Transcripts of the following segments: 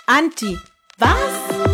Anti, was?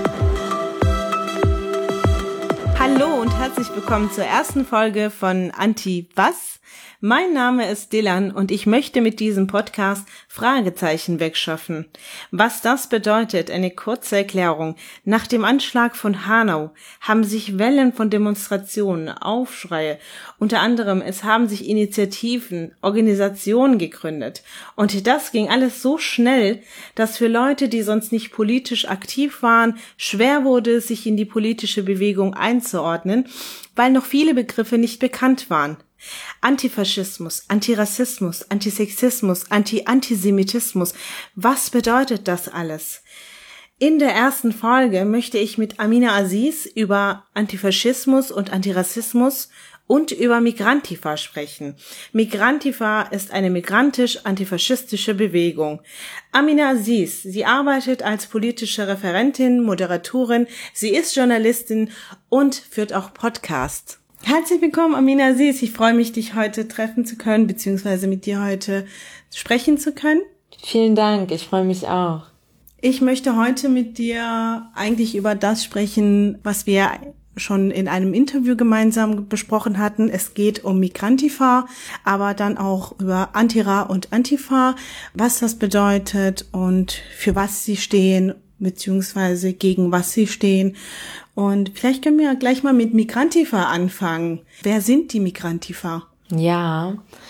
Hallo und herzlich willkommen zur ersten Folge von Anti, was? Mein Name ist Dylan und ich möchte mit diesem Podcast Fragezeichen wegschaffen. Was das bedeutet, eine kurze Erklärung. Nach dem Anschlag von Hanau haben sich Wellen von Demonstrationen, Aufschreie, unter anderem es haben sich Initiativen, Organisationen gegründet. Und das ging alles so schnell, dass für Leute, die sonst nicht politisch aktiv waren, schwer wurde, sich in die politische Bewegung einzuordnen, weil noch viele Begriffe nicht bekannt waren. Antifaschismus, Antirassismus, Antisexismus, Antisemitismus. Was bedeutet das alles? In der ersten Folge möchte ich mit Amina Aziz über Antifaschismus und Antirassismus und über Migrantifa sprechen. Migrantifa ist eine migrantisch-antifaschistische Bewegung. Amina Aziz, sie arbeitet als politische Referentin, Moderatorin, sie ist Journalistin und führt auch Podcasts. Herzlich willkommen, Amina Aziz. Ich freue mich, dich heute treffen zu können, beziehungsweise mit dir heute sprechen zu können. Vielen Dank, ich freue mich auch. Ich möchte heute mit dir eigentlich über das sprechen, was wir schon in einem Interview gemeinsam besprochen hatten. Es geht um Migrantifa, aber dann auch über Antira und Antifa, was das bedeutet und für was sie stehen, beziehungsweise gegen was sie stehen. Und vielleicht können wir gleich mal mit Migrantifa anfangen. Wer sind die Migrantifa? Ja,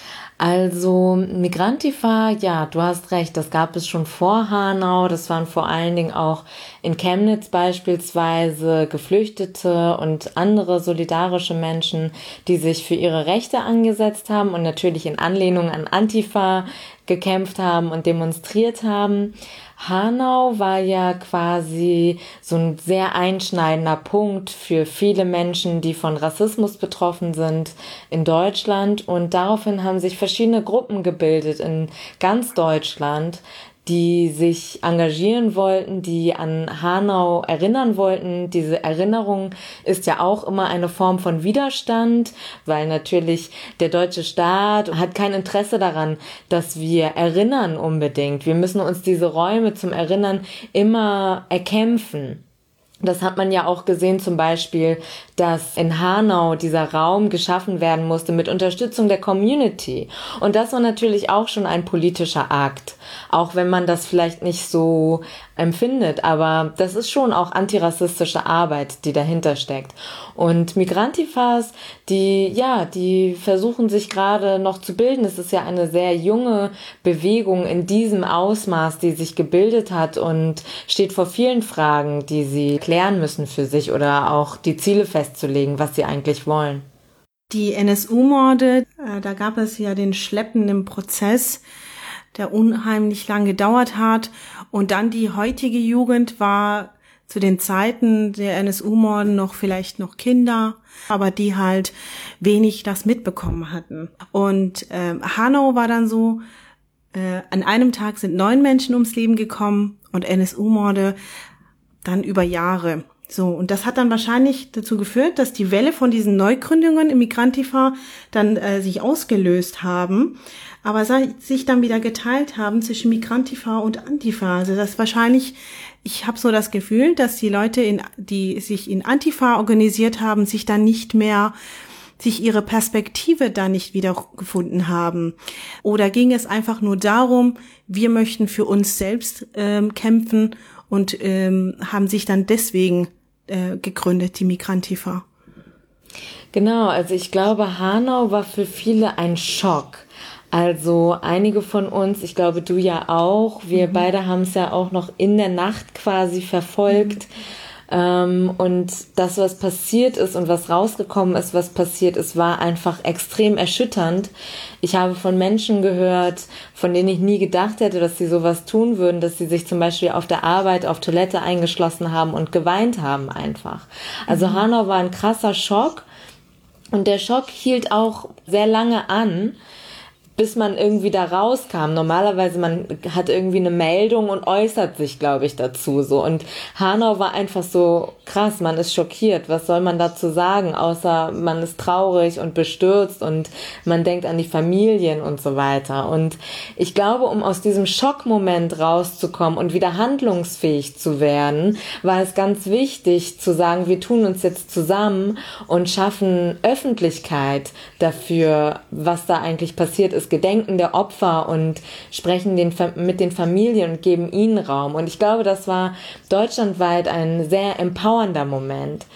also Migrantifa, ja, du hast recht, das gab es schon vor Hanau. Das waren vor allen Dingen auch in Chemnitz beispielsweise Geflüchtete und andere solidarische Menschen, die sich für ihre Rechte eingesetzt haben und natürlich in Anlehnung an Antifa gekämpft haben und demonstriert haben. Hanau war ja quasi so ein sehr einschneidender Punkt für viele Menschen, die von Rassismus betroffen sind in Deutschland. Und daraufhin haben sich verschiedene Gruppen gebildet in ganz Deutschland, die sich engagieren wollten, die an Hanau erinnern wollten. Diese Erinnerung ist ja auch immer eine Form von Widerstand, weil natürlich der deutsche Staat hat kein Interesse daran, dass wir erinnern unbedingt. Wir müssen uns diese Räume zum Erinnern immer erkämpfen. Das hat man ja auch gesehen, zum Beispiel, dass in Hanau dieser Raum geschaffen werden musste mit Unterstützung der Community. Und das war natürlich auch schon ein politischer Akt, auch wenn man das vielleicht nicht so empfindet. Aber das ist schon auch antirassistische Arbeit, die dahinter steckt. Und Migrantifas, die versuchen sich gerade noch zu bilden. Es ist ja eine sehr junge Bewegung in diesem Ausmaß, die sich gebildet hat und steht vor vielen Fragen, die sie klären müssen für sich oder auch die Ziele festzulegen, was sie eigentlich wollen. Die NSU-Morde, da gab es ja den schleppenden Prozess, der unheimlich lang gedauert hat. Und dann die heutige Jugend war zu den Zeiten der NSU-Morden vielleicht noch Kinder, aber die halt wenig das mitbekommen hatten. Und Hanau war dann so, an einem Tag sind 9 Menschen ums Leben gekommen und NSU-Morde dann über Jahre. So, und das hat dann wahrscheinlich dazu geführt, dass die Welle von diesen Neugründungen im Migrantifa dann sich ausgelöst haben, aber sich dann wieder geteilt haben zwischen Migrantifa und Antifa. Also das wahrscheinlich, ich habe so das Gefühl, dass die Leute, die sich in Antifa organisiert haben, sich ihre Perspektive da nicht wiedergefunden haben. Oder ging es einfach nur darum, wir möchten für uns selbst kämpfen und haben sich dann deswegen gegründet, die Migrantifa. Genau, also ich glaube, Hanau war für viele ein Schock. Also einige von uns, ich glaube du ja auch, wir beide haben es ja auch noch in der Nacht quasi verfolgt. Und das, was passiert ist und was rausgekommen ist, was passiert ist, war einfach extrem erschütternd. Ich habe von Menschen gehört, von denen ich nie gedacht hätte, dass sie sowas tun würden, dass sie sich zum Beispiel auf der Arbeit auf Toilette eingeschlossen haben und geweint haben einfach. Also Hanau war ein krasser Schock und der Schock hielt auch sehr lange an, bis man irgendwie da rauskam. Normalerweise, man hat irgendwie eine Meldung und äußert sich, glaube ich, dazu so. Und Hanau war einfach so krass, man ist schockiert. Was soll man dazu sagen, außer man ist traurig und bestürzt und man denkt an die Familien und so weiter. Und ich glaube, um aus diesem Schockmoment rauszukommen und wieder handlungsfähig zu werden, war es ganz wichtig zu sagen, wir tun uns jetzt zusammen und schaffen Öffentlichkeit dafür, was da eigentlich passiert ist, gedenken der Opfer und sprechen mit den Familien und geben ihnen Raum. Und ich glaube, das war deutschlandweit ein sehr empowernder Moment.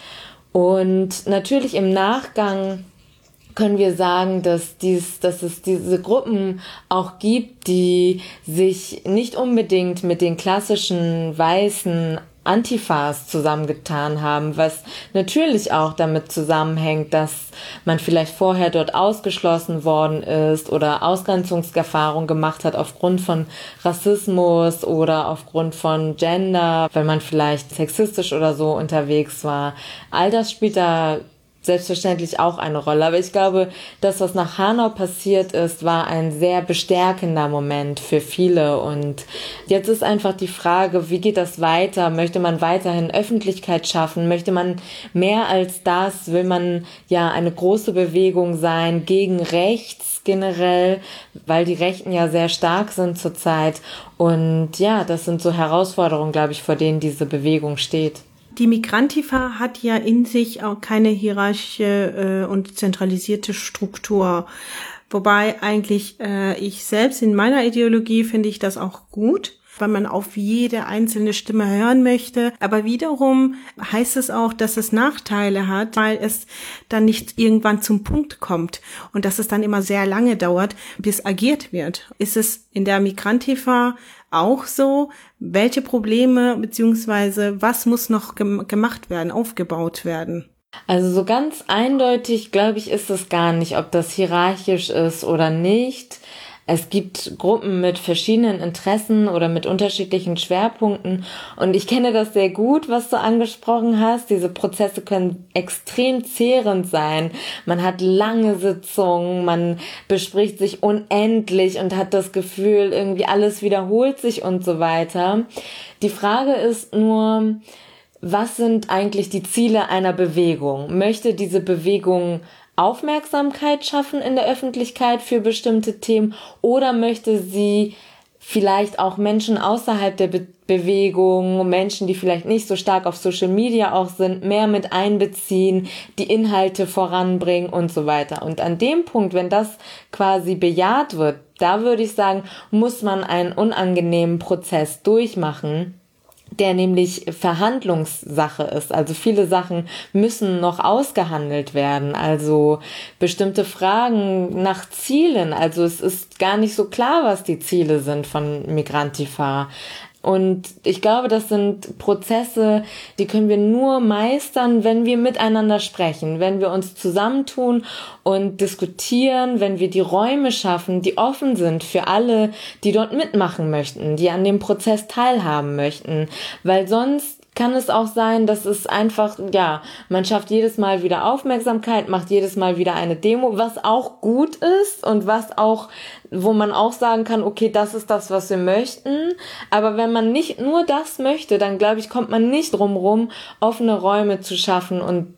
Und natürlich im Nachgang können wir sagen, dass es diese Gruppen auch gibt, die sich nicht unbedingt mit den klassischen weißen Antifas zusammengetan haben, was natürlich auch damit zusammenhängt, dass man vielleicht vorher dort ausgeschlossen worden ist oder Ausgrenzungserfahrung gemacht hat aufgrund von Rassismus oder aufgrund von Gender, weil man vielleicht sexistisch oder so unterwegs war. All das spielt da selbstverständlich auch eine Rolle. Aber ich glaube, das, was nach Hanau passiert ist, war ein sehr bestärkender Moment für viele. Und jetzt ist einfach die Frage, wie geht das weiter? Möchte man weiterhin Öffentlichkeit schaffen? Möchte man mehr als das? Will man ja eine große Bewegung sein gegen rechts generell, weil die Rechten ja sehr stark sind zurzeit. Und ja, das sind so Herausforderungen, glaube ich, vor denen diese Bewegung steht. Die Migrantifa hat ja in sich auch keine hierarchische und zentralisierte Struktur. Wobei eigentlich ich selbst in meiner Ideologie finde ich das auch gut, weil man auf jede einzelne Stimme hören möchte. Aber wiederum heißt es auch, dass es Nachteile hat, weil es dann nicht irgendwann zum Punkt kommt und dass es dann immer sehr lange dauert, bis agiert wird. Ist es in der Migrantifa auch so? Welche Probleme beziehungsweise was muss noch gemacht werden, aufgebaut werden? Also so ganz eindeutig, glaube ich, ist es gar nicht, ob das hierarchisch ist oder nicht. Es gibt Gruppen mit verschiedenen Interessen oder mit unterschiedlichen Schwerpunkten und ich kenne das sehr gut, was du angesprochen hast. Diese Prozesse können extrem zehrend sein. Man hat lange Sitzungen, man bespricht sich unendlich und hat das Gefühl, irgendwie alles wiederholt sich und so weiter. Die Frage ist nur, was sind eigentlich die Ziele einer Bewegung? Möchte diese Bewegung Aufmerksamkeit schaffen in der Öffentlichkeit für bestimmte Themen oder möchte sie vielleicht auch Menschen außerhalb der Bewegung, Menschen, die vielleicht nicht so stark auf Social Media auch sind, mehr mit einbeziehen, die Inhalte voranbringen und so weiter. Und an dem Punkt, wenn das quasi bejaht wird, da würde ich sagen, muss man einen unangenehmen Prozess durchmachen, der nämlich Verhandlungssache ist. Also viele Sachen müssen noch ausgehandelt werden. Also bestimmte Fragen nach Zielen. Also es ist gar nicht so klar, was die Ziele sind von Migrantifa. Und ich glaube, das sind Prozesse, die können wir nur meistern, wenn wir miteinander sprechen, wenn wir uns zusammentun und diskutieren, wenn wir die Räume schaffen, die offen sind für alle, die dort mitmachen möchten, die an dem Prozess teilhaben möchten, weil sonst kann es auch sein, dass es einfach, ja, man schafft jedes Mal wieder Aufmerksamkeit, macht jedes Mal wieder eine Demo, was auch gut ist und was auch, wo man auch sagen kann, okay, das ist das, was wir möchten. Aber wenn man nicht nur das möchte, dann glaube ich, kommt man nicht drum rum, offene Räume zu schaffen und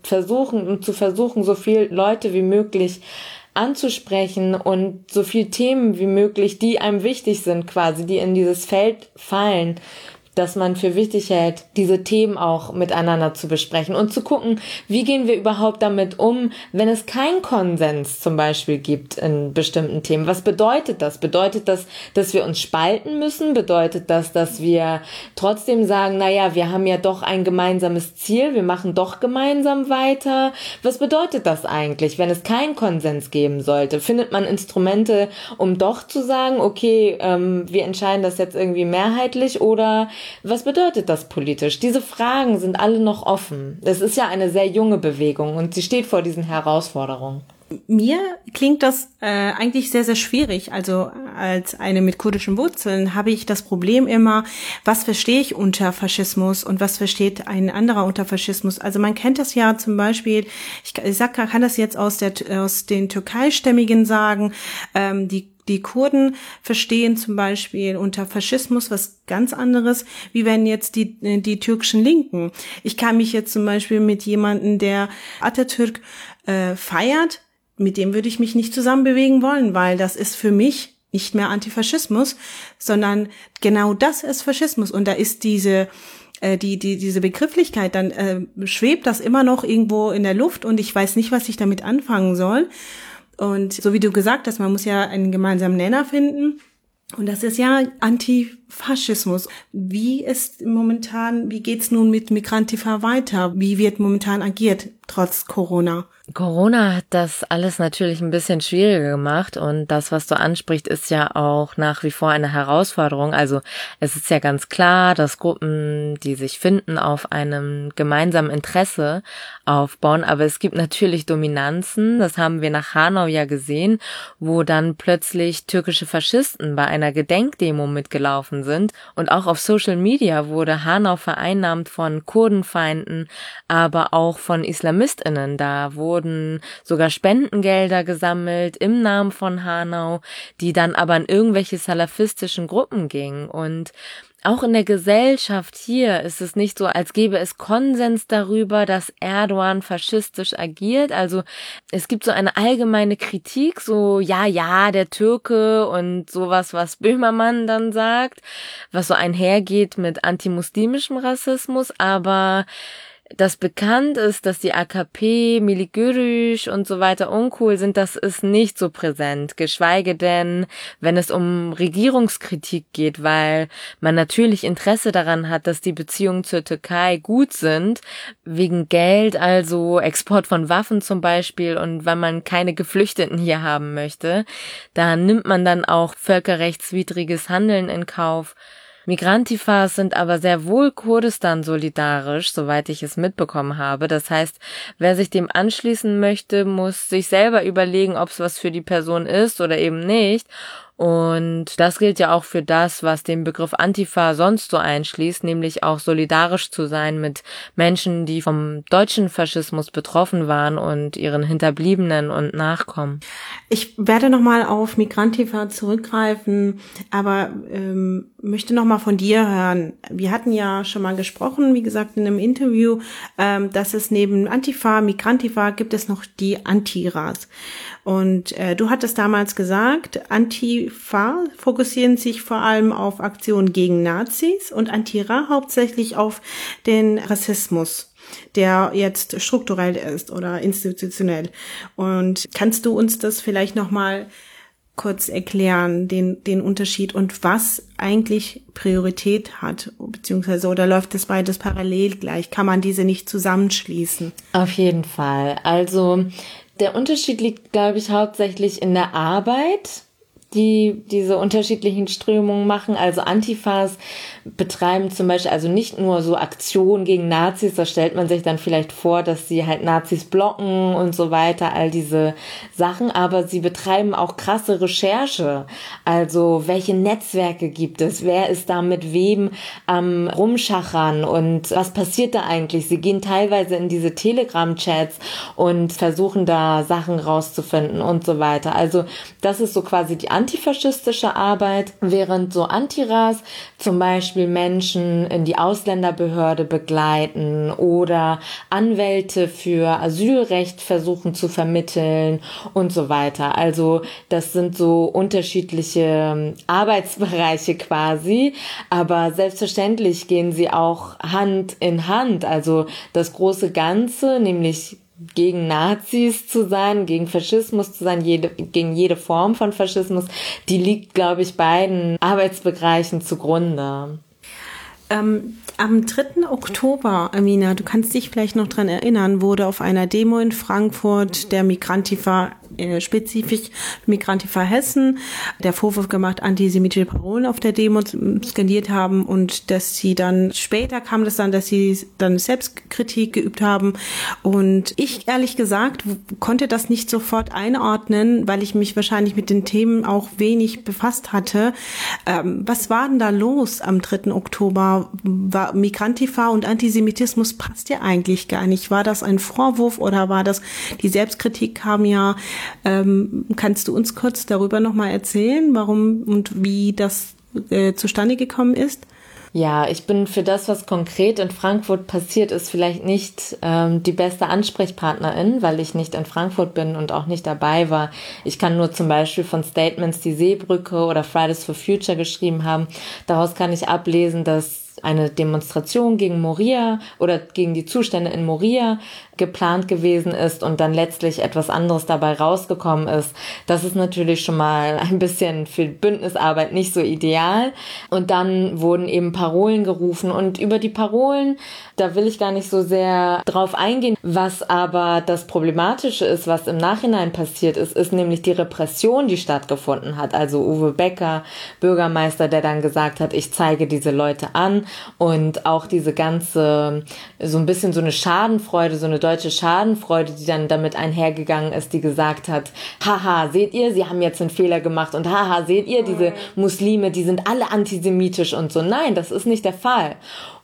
zu versuchen, so viel Leute wie möglich anzusprechen und so viel Themen wie möglich, die einem wichtig sind quasi, die in dieses Feld fallen, dass man für wichtig hält, diese Themen auch miteinander zu besprechen und zu gucken, wie gehen wir überhaupt damit um, wenn es keinen Konsens zum Beispiel gibt in bestimmten Themen. Was bedeutet das? Bedeutet das, dass wir uns spalten müssen? Bedeutet das, dass wir trotzdem sagen, naja, wir haben ja doch ein gemeinsames Ziel, wir machen doch gemeinsam weiter? Was bedeutet das eigentlich, wenn es keinen Konsens geben sollte? Findet man Instrumente, um doch zu sagen, okay, wir entscheiden das jetzt irgendwie mehrheitlich oder was bedeutet das politisch? Diese Fragen sind alle noch offen. Es ist ja eine sehr junge Bewegung und sie steht vor diesen Herausforderungen. Mir klingt das eigentlich sehr, sehr schwierig. Also als eine mit kurdischen Wurzeln habe ich das Problem immer, was verstehe ich unter Faschismus und was versteht ein anderer unter Faschismus? Also man kennt das ja zum Beispiel, ich kann das jetzt aus den Türkeistämmigen sagen, die Die Kurden verstehen zum Beispiel unter Faschismus was ganz anderes, wie wenn jetzt die türkischen Linken. Ich kann mich jetzt zum Beispiel mit jemandem, der Atatürk feiert, mit dem würde ich mich nicht zusammen bewegen wollen, weil das ist für mich nicht mehr Antifaschismus, sondern genau das ist Faschismus. Und da ist diese Begrifflichkeit, dann schwebt das immer noch irgendwo in der Luft und ich weiß nicht, was ich damit anfangen soll. Und so wie du gesagt hast, man muss ja einen gemeinsamen Nenner finden. Und das ist ja Antifaschismus. Wie geht's nun mit Migrantifa weiter? Wie wird momentan agiert, trotz Corona? Corona hat das alles natürlich ein bisschen schwieriger gemacht und das, was du ansprichst, ist ja auch nach wie vor eine Herausforderung. Also es ist ja ganz klar, dass Gruppen, die sich finden, auf einem gemeinsamen Interesse aufbauen, aber es gibt natürlich Dominanzen, das haben wir nach Hanau ja gesehen, wo dann plötzlich türkische Faschisten bei einer Gedenkdemo mitgelaufen sind und auch auf Social Media wurde Hanau vereinnahmt von Kurdenfeinden, aber auch von IslamistInnen. Da wurden sogar Spendengelder gesammelt im Namen von Hanau, die dann aber an irgendwelche salafistischen Gruppen gingen. Und auch in der Gesellschaft hier ist es nicht so, als gäbe es Konsens darüber, dass Erdogan faschistisch agiert. Also es gibt so eine allgemeine Kritik, so ja, der Türke und sowas, was Böhmermann dann sagt, was so einhergeht mit antimuslimischem Rassismus, aber dass bekannt ist, dass die AKP, Melik Görüş und so weiter uncool sind, das ist nicht so präsent. Geschweige denn, wenn es um Regierungskritik geht, weil man natürlich Interesse daran hat, dass die Beziehungen zur Türkei gut sind, wegen Geld, also Export von Waffen zum Beispiel und weil man keine Geflüchteten hier haben möchte, da nimmt man dann auch völkerrechtswidriges Handeln in Kauf. Migrantifas sind aber sehr wohl Kurdistan solidarisch, soweit ich es mitbekommen habe. Das heißt, wer sich dem anschließen möchte, muss sich selber überlegen, ob es was für die Person ist oder eben nicht. Und das gilt ja auch für das, was den Begriff Antifa sonst so einschließt, nämlich auch solidarisch zu sein mit Menschen, die vom deutschen Faschismus betroffen waren und ihren Hinterbliebenen und Nachkommen. Ich werde nochmal auf Migrantifa zurückgreifen, aber möchte nochmal von dir hören. Wir hatten ja schon mal gesprochen, wie gesagt, in einem Interview, dass es neben Antifa, Migrantifa gibt es noch die Antiras. Und du hattest damals gesagt, Antifa fokussieren sich vor allem auf Aktionen gegen Nazis und Antira hauptsächlich auf den Rassismus, der jetzt strukturell ist oder institutionell. Und kannst du uns das vielleicht nochmal kurz erklären, den Unterschied und was eigentlich Priorität hat, beziehungsweise oder läuft das beides parallel gleich? Kann man diese nicht zusammenschließen? Auf jeden Fall. Also der Unterschied liegt, glaube ich, hauptsächlich in der Arbeit, die diese unterschiedlichen Strömungen machen. Also Antifas betreiben zum Beispiel also nicht nur so Aktionen gegen Nazis, da stellt man sich dann vielleicht vor, dass sie halt Nazis blocken und so weiter, all diese Sachen, aber sie betreiben auch krasse Recherche. Also welche Netzwerke gibt es, wer ist da mit wem am Rumschachern und was passiert da eigentlich? Sie gehen teilweise in diese Telegram-Chats und versuchen da Sachen rauszufinden und so weiter. Also das ist so quasi die antifaschistische Arbeit, während so Antiras zum Beispiel Menschen in die Ausländerbehörde begleiten oder Anwälte für Asylrecht versuchen zu vermitteln und so weiter. Also das sind so unterschiedliche Arbeitsbereiche quasi, aber selbstverständlich gehen sie auch Hand in Hand. Also das große Ganze, nämlich gegen Nazis zu sein, gegen Faschismus zu sein, gegen jede Form von Faschismus, die liegt, glaube ich, beiden Arbeitsbereichen zugrunde. Am 3. Oktober, Amina, du kannst dich vielleicht noch dran erinnern, wurde auf einer Demo in Frankfurt der Migrantifa, spezifisch Migrantifa Hessen, der Vorwurf gemacht, antisemitische Parolen auf der Demo skandiert haben und dass sie dann, später kam das dann, dass sie dann Selbstkritik geübt haben und ich, ehrlich gesagt, konnte das nicht sofort einordnen, weil ich mich wahrscheinlich mit den Themen auch wenig befasst hatte. Was war denn da los am 3. Oktober? War Migrantifa und Antisemitismus passt ja eigentlich gar nicht. War das ein Vorwurf oder war das, die Selbstkritik kam ja Kannst du uns kurz darüber nochmal erzählen, warum und wie das zustande gekommen ist? Ja, ich bin für das, was konkret in Frankfurt passiert ist, vielleicht nicht die beste Ansprechpartnerin, weil ich nicht in Frankfurt bin und auch nicht dabei war. Ich kann nur zum Beispiel von Statements, die Seebrücke oder Fridays for Future geschrieben haben. Daraus kann ich ablesen, dass eine Demonstration gegen Moria oder gegen die Zustände in Moria geplant gewesen ist und dann letztlich etwas anderes dabei rausgekommen ist. Das ist natürlich schon mal ein bisschen für Bündnisarbeit nicht so ideal. Und dann wurden eben Parolen gerufen und über die Parolen, da will ich gar nicht so sehr drauf eingehen. Was aber das Problematische ist, was im Nachhinein passiert ist, ist nämlich die Repression, die stattgefunden hat. Also Uwe Becker, Bürgermeister, der dann gesagt hat, ich zeige diese Leute an, und auch diese ganze, so ein bisschen so eine Schadenfreude, so eine deutsche Schadenfreude, die dann damit einhergegangen ist, die gesagt hat, haha, seht ihr, sie haben jetzt einen Fehler gemacht und haha, seht ihr, diese Muslime, die sind alle antisemitisch und so. Nein, das ist nicht der Fall.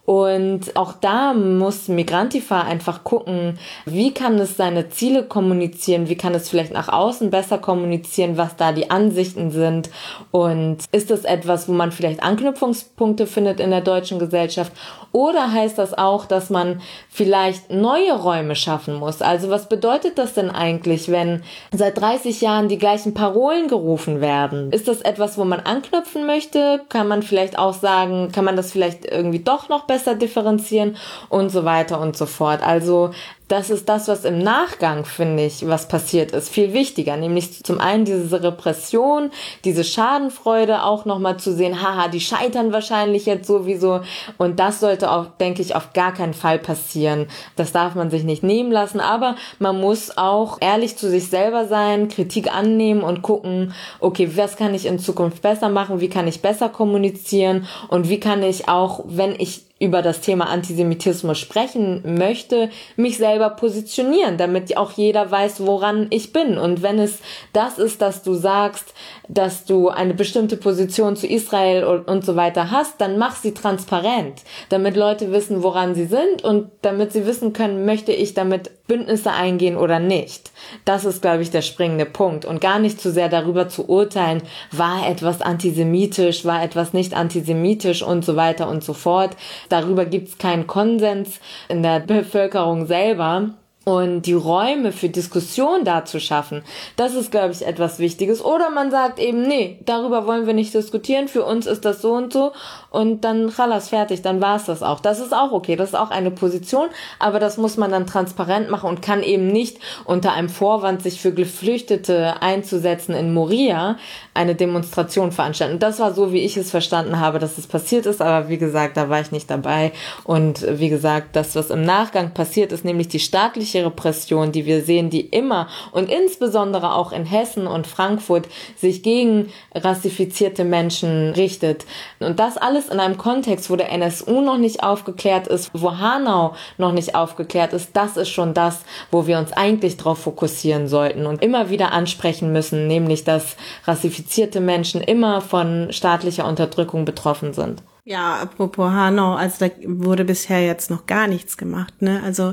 Und auch da muss Migrantifa einfach gucken, wie kann es seine Ziele kommunizieren, wie kann es vielleicht nach außen besser kommunizieren, was da die Ansichten sind, und ist das etwas, wo man vielleicht Anknüpfungspunkte findet in der deutschen Gesellschaft, oder heißt das auch, dass man vielleicht neue Räume schaffen muss? Also was bedeutet das denn eigentlich, wenn seit 30 Jahren die gleichen Parolen gerufen werden? Ist das etwas, wo man anknüpfen möchte? Kann man vielleicht auch sagen, kann man das vielleicht irgendwie doch noch besser differenzieren und so weiter und so fort. Also das ist das, was im Nachgang, finde ich, was passiert ist, viel wichtiger. Nämlich zum einen diese Repression, diese Schadenfreude auch nochmal zu sehen, haha, die scheitern wahrscheinlich jetzt sowieso. Und das sollte auch, denke ich, auf gar keinen Fall passieren. Das darf man sich nicht nehmen lassen. Aber man muss auch ehrlich zu sich selber sein, Kritik annehmen und gucken, okay, was kann ich in Zukunft besser machen? Wie kann ich besser kommunizieren? Und wie kann ich auch, wenn ich über das Thema Antisemitismus sprechen möchte, mich selber positionieren, damit auch jeder weiß, woran ich bin. Und wenn es das ist, dass du sagst, dass du eine bestimmte Position zu Israel und so weiter hast, dann mach sie transparent, damit Leute wissen, woran sie sind und damit sie wissen können, möchte ich damit Bündnisse eingehen oder nicht. Das ist, glaube ich, der springende Punkt. Und gar nicht zu sehr darüber zu urteilen, war etwas antisemitisch, war etwas nicht antisemitisch und so weiter und so fort. Darüber gibt es keinen Konsens in der Bevölkerung selber. Und die Räume für Diskussion da zu schaffen, das ist, glaube ich, etwas Wichtiges. Oder man sagt eben, nee, darüber wollen wir nicht diskutieren, für uns ist das so und so, und dann chalas, fertig, dann war es das auch. Das ist auch okay, das ist auch eine Position, aber das muss man dann transparent machen und kann eben nicht unter einem Vorwand, sich für Geflüchtete einzusetzen in Moria, eine Demonstration veranstalten. Und das war so, wie ich es verstanden habe, dass es passiert ist, aber wie gesagt, da war ich nicht dabei. Und wie gesagt, das, was im Nachgang passiert ist, nämlich die staatliche Repression, die wir sehen, die immer und insbesondere auch in Hessen und Frankfurt sich gegen rassifizierte Menschen richtet. Und das alles in einem Kontext, wo der NSU noch nicht aufgeklärt ist, wo Hanau noch nicht aufgeklärt ist, das ist schon das, wo wir uns eigentlich drauf fokussieren sollten und immer wieder ansprechen müssen, nämlich dass rassifizierte Menschen immer von staatlicher Unterdrückung betroffen sind. Ja, apropos Hanau, also da wurde bisher jetzt noch gar nichts gemacht, ne? Also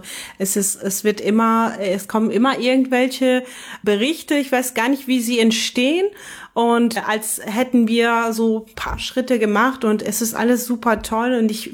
es kommen immer irgendwelche Berichte, ich weiß gar nicht, wie sie entstehen, und als hätten wir so ein paar Schritte gemacht und es ist alles super toll, und ich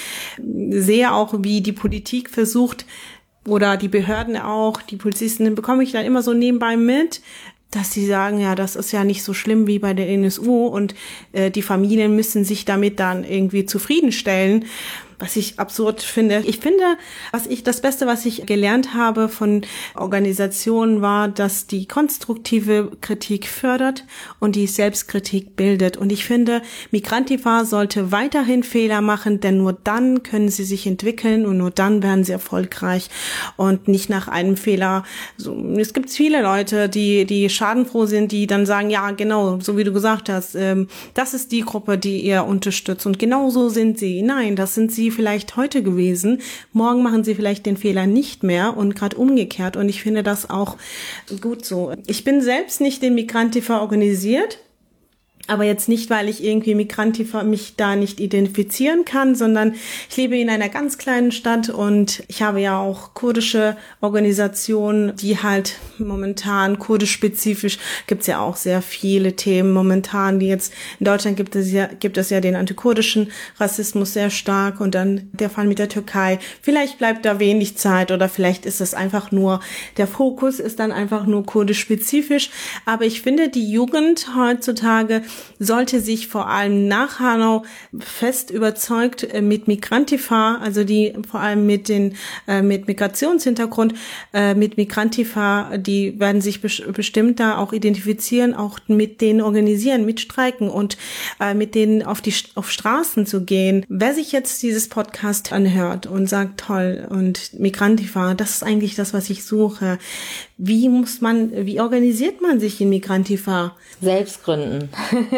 sehe auch, wie die Politik versucht, oder die Behörden auch, die Polizisten, bekomme ich dann immer so nebenbei mit, dass sie sagen, ja, das ist ja nicht so schlimm wie bei der NSU, und die Familien müssen sich damit dann irgendwie zufriedenstellen, was ich absurd finde. Ich finde, das Beste, was ich gelernt habe von Organisationen, war, dass die konstruktive Kritik fördert und die Selbstkritik bildet. Und ich finde, Migrantifa sollte weiterhin Fehler machen, denn nur dann können sie sich entwickeln und nur dann werden sie erfolgreich und nicht nach einem Fehler. Es gibt viele Leute, die schadenfroh sind, die dann sagen, ja, genau, so wie du gesagt hast, das ist die Gruppe, die ihr unterstützt, und genau so sind sie. Nein, das sind sie vielleicht heute gewesen, morgen machen sie vielleicht den Fehler nicht mehr und gerade umgekehrt, und ich finde das auch gut so. Ich bin selbst nicht in Migrantifa organisiert, Aber jetzt nicht, weil ich irgendwie Migrantifa mich da nicht identifizieren kann, sondern ich lebe in einer ganz kleinen Stadt und ich habe ja auch kurdische Organisationen, die halt momentan kurdisch-spezifisch gibt's ja auch sehr viele Themen momentan, die jetzt in Deutschland gibt es ja den antikurdischen Rassismus sehr stark und dann der Fall mit der Türkei. Vielleicht bleibt da wenig Zeit oder vielleicht ist es einfach nur, der Fokus ist dann einfach nur kurdisch-spezifisch. Aber ich finde, die Jugend heutzutage sollte sich vor allem nach Hanau fest überzeugt mit Migrantifa, also die vor allem mit Migrationshintergrund, mit Migrantifa, die werden sich bestimmt da auch identifizieren, auch mit denen organisieren, mit Streiken und mit denen auf Straßen zu gehen. Wer sich jetzt dieses Podcast anhört und sagt, toll, und Migrantifa, das ist eigentlich das, was ich suche. Wie organisiert man sich in Migrantifa? Selbst gründen.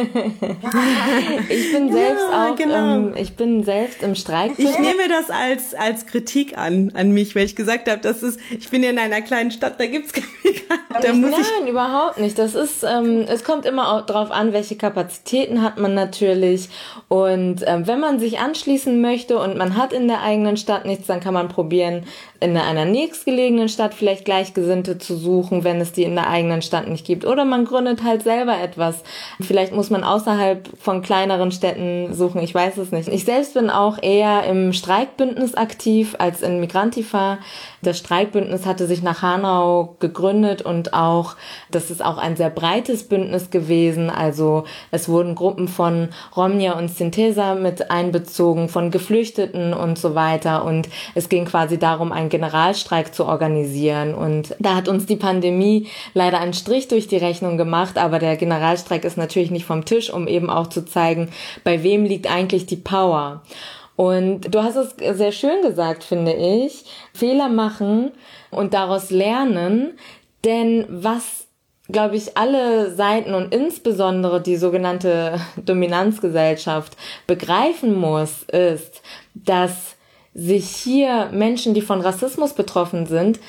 Ich bin selbst im Streik. Ich nehme das als Kritik an mich, weil ich gesagt habe, ich bin in einer kleinen Stadt, da gibt's keine Migranten. Nein, überhaupt nicht. Das ist, es kommt immer auch drauf an, welche Kapazitäten hat man natürlich. Und wenn man sich anschließen möchte und man hat in der eigenen Stadt nichts, dann kann man probieren, in einer nächstgelegenen Stadt vielleicht Gleichgesinnte zu suchen, wenn es die in der eigenen Stadt nicht gibt. Oder man gründet halt selber etwas. Vielleicht muss man außerhalb von kleineren Städten suchen, ich weiß es nicht. Ich selbst bin auch eher im Streikbündnis aktiv als in Migrantifa. Das Streikbündnis hatte sich nach Hanau gegründet und das ist auch ein sehr breites Bündnis gewesen. Also es wurden Gruppen von Romnia und Sintesa mit einbezogen, von Geflüchteten und so weiter. Und es ging quasi darum, einen Generalstreik zu organisieren. Und da hat uns die Pandemie leider einen Strich durch die Rechnung gemacht, aber der Generalstreik ist natürlich nicht vom Tisch, um eben auch zu zeigen, bei wem liegt eigentlich die Power. Und du hast es sehr schön gesagt, finde ich, Fehler machen und daraus lernen, denn was, glaube ich, alle Seiten und insbesondere die sogenannte Dominanzgesellschaft begreifen muss, ist, dass sich hier Menschen, die von Rassismus betroffen sind,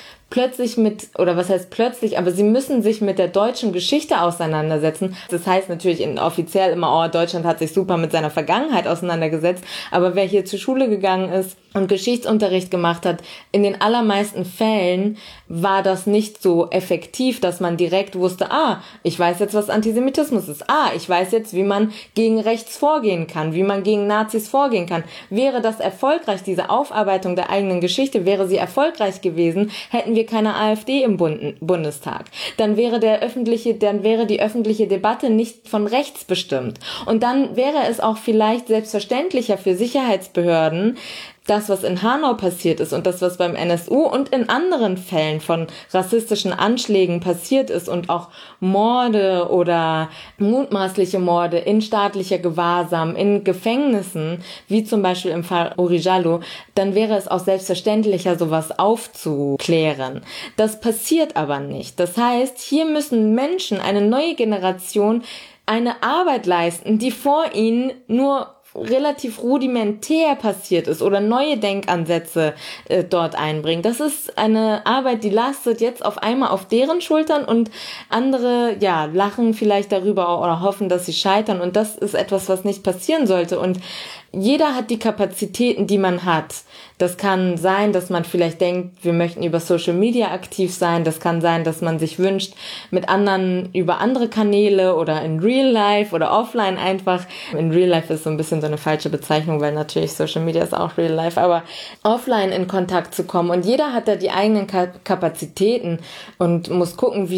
aber sie müssen sich mit der deutschen Geschichte auseinandersetzen. Das heißt natürlich offiziell immer, Deutschland hat sich super mit seiner Vergangenheit auseinandergesetzt, aber wer hier zur Schule gegangen ist und Geschichtsunterricht gemacht hat, in den allermeisten Fällen war das nicht so effektiv, dass man direkt wusste, ich weiß jetzt, was Antisemitismus ist, ich weiß jetzt, wie man gegen rechts vorgehen kann, wie man gegen Nazis vorgehen kann. Wäre das erfolgreich, diese Aufarbeitung der eigenen Geschichte, wäre sie erfolgreich gewesen, hätten wir keine AfD im Bundestag. Dann wäre die öffentliche Debatte nicht von rechts bestimmt. Und dann wäre es auch vielleicht selbstverständlicher für Sicherheitsbehörden, das, was in Hanau passiert ist und das, was beim NSU und in anderen Fällen von rassistischen Anschlägen passiert ist und auch Morde oder mutmaßliche Morde in staatlicher Gewahrsam, in Gefängnissen, wie zum Beispiel im Fall Uri Jallo, dann wäre es auch selbstverständlicher, sowas aufzuklären. Das passiert aber nicht. Das heißt, hier müssen Menschen, eine neue Generation, eine Arbeit leisten, die vor ihnen nur relativ rudimentär passiert ist oder neue Denkansätze dort einbringen. Das ist eine Arbeit, die lastet jetzt auf einmal auf deren Schultern und andere, lachen vielleicht darüber oder hoffen, dass sie scheitern und das ist etwas, was nicht passieren sollte und jeder hat die Kapazitäten, die man hat. Das kann sein, dass man vielleicht denkt, wir möchten über Social Media aktiv sein. Das kann sein, dass man sich wünscht, mit anderen über andere Kanäle oder in Real Life oder offline einfach. In Real Life ist so ein bisschen so eine falsche Bezeichnung, weil natürlich Social Media ist auch Real Life, aber offline in Kontakt zu kommen. Und jeder hat da die eigenen Kapazitäten und muss gucken,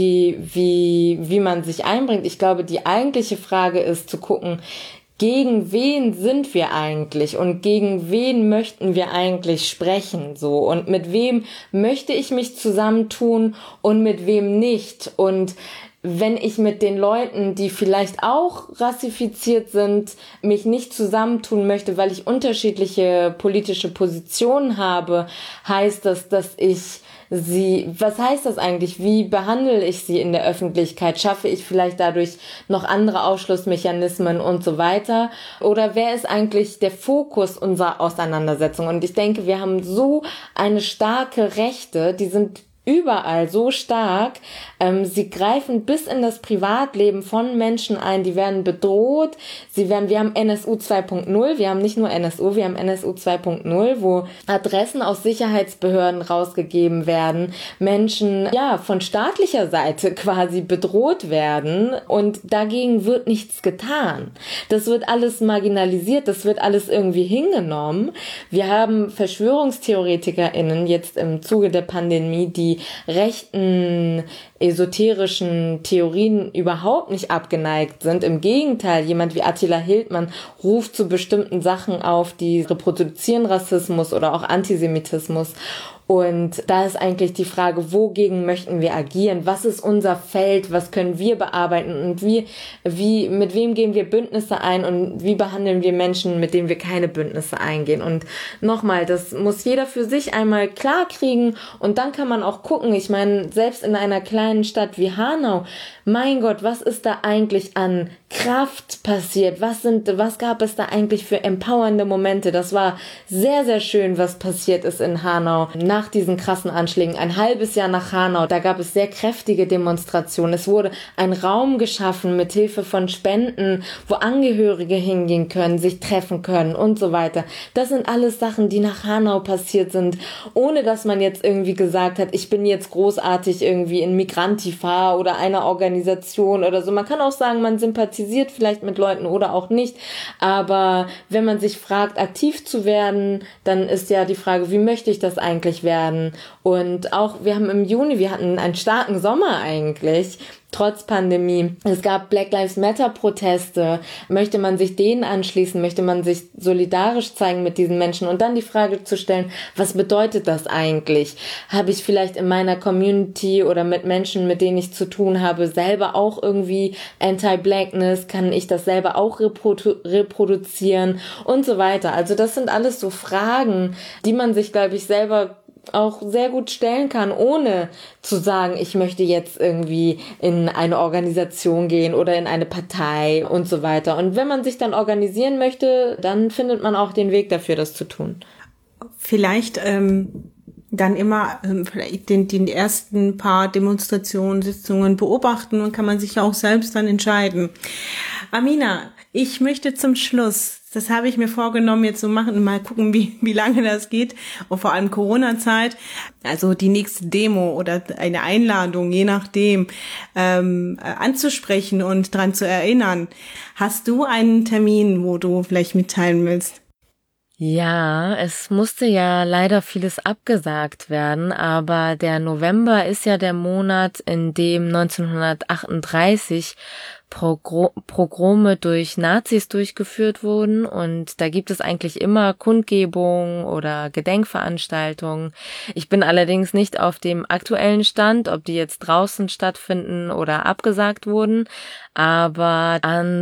wie man sich einbringt. Ich glaube, die eigentliche Frage ist zu gucken, gegen wen sind wir eigentlich und gegen wen möchten wir eigentlich sprechen, so, und mit wem möchte ich mich zusammentun und mit wem nicht. Und wenn ich mit den Leuten, die vielleicht auch rassifiziert sind, mich nicht zusammentun möchte, weil ich unterschiedliche politische Positionen habe, heißt das, dass ich was heißt das eigentlich? Wie behandle ich sie in der Öffentlichkeit? Schaffe ich vielleicht dadurch noch andere Ausschlussmechanismen und so weiter? Oder wer ist eigentlich der Fokus unserer Auseinandersetzung? Und ich denke, wir haben so eine starke Rechte, die sind überall so stark. Sie greifen bis in das Privatleben von Menschen ein, die werden bedroht. Wir haben NSU 2.0, wir haben nicht nur NSU, wir haben NSU 2.0, wo Adressen aus Sicherheitsbehörden rausgegeben werden, Menschen von staatlicher Seite quasi bedroht werden und dagegen wird nichts getan. Das wird alles marginalisiert, das wird alles irgendwie hingenommen. Wir haben VerschwörungstheoretikerInnen jetzt im Zuge der Pandemie, die rechten esoterischen Theorien überhaupt nicht abgeneigt sind. Im Gegenteil, jemand wie Attila Hildmann ruft zu bestimmten Sachen auf, die reproduzieren Rassismus oder auch Antisemitismus. Und da ist eigentlich die Frage, wogegen möchten wir agieren? Was ist unser Feld? Was können wir bearbeiten? Und mit wem gehen wir Bündnisse ein? Und wie behandeln wir Menschen, mit denen wir keine Bündnisse eingehen? Und nochmal, das muss jeder für sich einmal klar kriegen. Und dann kann man auch gucken. Ich meine, selbst in einer kleinen Stadt wie Hanau, mein Gott, was ist da eigentlich an Kraft passiert? Was gab es da eigentlich für empowernde Momente? Das war sehr, sehr schön, was passiert ist in Hanau nach diesen krassen Anschlägen. Ein halbes Jahr nach Hanau, da gab es sehr kräftige Demonstrationen. Es wurde ein Raum geschaffen mit Hilfe von Spenden, wo Angehörige hingehen können, sich treffen können und so weiter. Das sind alles Sachen, die nach Hanau passiert sind, ohne dass man jetzt irgendwie gesagt hat, ich bin jetzt großartig irgendwie in Migrantifa oder einer Organisation oder so. Man kann auch sagen, man sympathisiert vielleicht mit Leuten oder auch nicht. Aber wenn man sich fragt, aktiv zu werden, dann ist ja die Frage, wie möchte ich das eigentlich werden? Und auch, wir hatten einen starken Sommer eigentlich, trotz Pandemie. Es gab Black Lives Matter Proteste. Möchte man sich denen anschließen? Möchte man sich solidarisch zeigen mit diesen Menschen? Und dann die Frage zu stellen, was bedeutet das eigentlich? Habe ich vielleicht in meiner Community oder mit Menschen, mit denen ich zu tun habe, selber auch irgendwie Anti-Blackness? Kann ich das selber auch reproduzieren? Und so weiter. Also das sind alles so Fragen, die man sich, glaube ich, selber auch sehr gut stellen kann, ohne zu sagen, ich möchte jetzt irgendwie in eine Organisation gehen oder in eine Partei und so weiter. Und wenn man sich dann organisieren möchte, dann findet man auch den Weg dafür, das zu tun. Vielleicht dann immer vielleicht den ersten paar Demonstrationen, Sitzungen beobachten und kann man sich auch selbst dann entscheiden. Amina, ich möchte zum Schluss, das habe ich mir vorgenommen, jetzt so machen und mal gucken, wie lange das geht. Und vor allem Corona-Zeit, also die nächste Demo oder eine Einladung, je nachdem, anzusprechen und dran zu erinnern. Hast du einen Termin, wo du vielleicht mitteilen willst? Ja, es musste ja leider vieles abgesagt werden, aber der November ist ja der Monat, in dem 1938 Pogrome durch Nazis durchgeführt wurden und da gibt es eigentlich immer Kundgebungen oder Gedenkveranstaltungen. Ich bin allerdings nicht auf dem aktuellen Stand, ob die jetzt draußen stattfinden oder abgesagt wurden, aber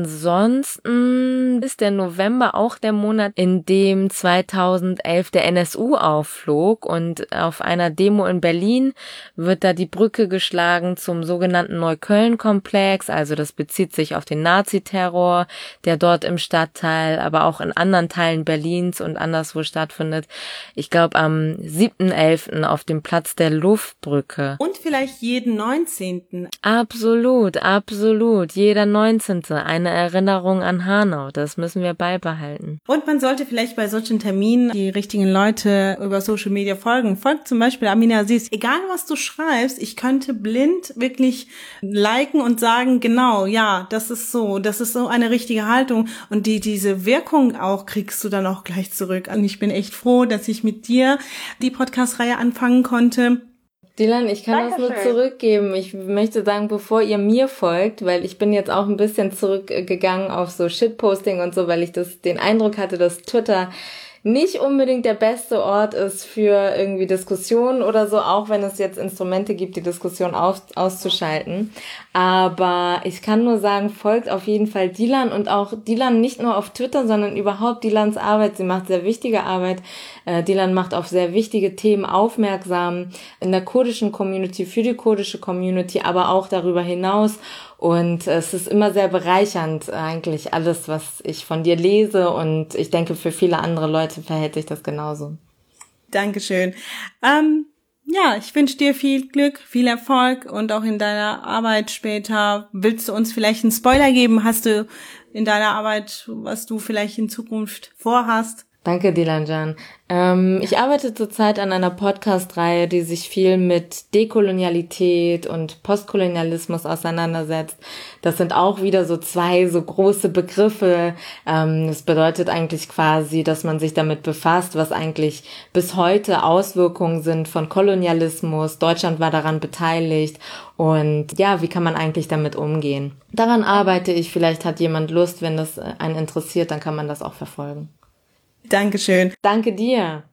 ansonsten ist der November auch der Monat, in dem 2011 der NSU aufflog und auf einer Demo in Berlin wird da die Brücke geschlagen zum sogenannten Neukölln-Komplex, also das bezieht sich auf den Naziterror, der dort im Stadtteil, aber auch in anderen Teilen Berlins und anderswo stattfindet. Ich glaube am 7.11. auf dem Platz der Luftbrücke. Und vielleicht jeden 19. Absolut, absolut. Jeder 19. Eine Erinnerung an Hanau. Das müssen wir beibehalten. Und man sollte vielleicht bei solchen Terminen die richtigen Leute über Social Media folgen. Folgt zum Beispiel Amina Aziz. Egal was du schreibst, ich könnte blind wirklich liken und sagen, genau, ja, das ist so eine richtige Haltung und diese Wirkung auch kriegst du dann auch gleich zurück. Und ich bin echt froh, dass ich mit dir die Podcast-Reihe anfangen konnte. Dylan, ich kann das nur zurückgeben. Ich möchte sagen, bevor ihr mir folgt, weil ich bin jetzt auch ein bisschen zurückgegangen auf so Shitposting und so, weil ich den Eindruck hatte, dass Twitter nicht unbedingt der beste Ort ist für irgendwie Diskussionen oder so, auch wenn es jetzt Instrumente gibt, die Diskussion auszuschalten. Aber ich kann nur sagen, folgt auf jeden Fall Dylan und auch Dylan nicht nur auf Twitter, sondern überhaupt Dylans Arbeit. Sie macht sehr wichtige Arbeit. Dylan macht auf sehr wichtige Themen aufmerksam in der kurdischen Community, für die kurdische Community, aber auch darüber hinaus. Und es ist immer sehr bereichernd eigentlich alles, was ich von dir lese und ich denke, für viele andere Leute verhält sich das genauso. Dankeschön. Ja, ich wünsche dir viel Glück, viel Erfolg und auch in deiner Arbeit später. Willst du uns vielleicht einen Spoiler geben? Hast du in deiner Arbeit, was du vielleicht in Zukunft vorhast? Danke, Dilanjan. Ich arbeite zurzeit an einer Podcast-Reihe, die sich viel mit Dekolonialität und Postkolonialismus auseinandersetzt. Das sind auch wieder so zwei so große Begriffe. Das bedeutet eigentlich quasi, dass man sich damit befasst, was eigentlich bis heute Auswirkungen sind von Kolonialismus. Deutschland war daran beteiligt und ja, wie kann man eigentlich damit umgehen? Daran arbeite ich. Vielleicht hat jemand Lust, wenn das einen interessiert, dann kann man das auch verfolgen. Dankeschön. Danke dir.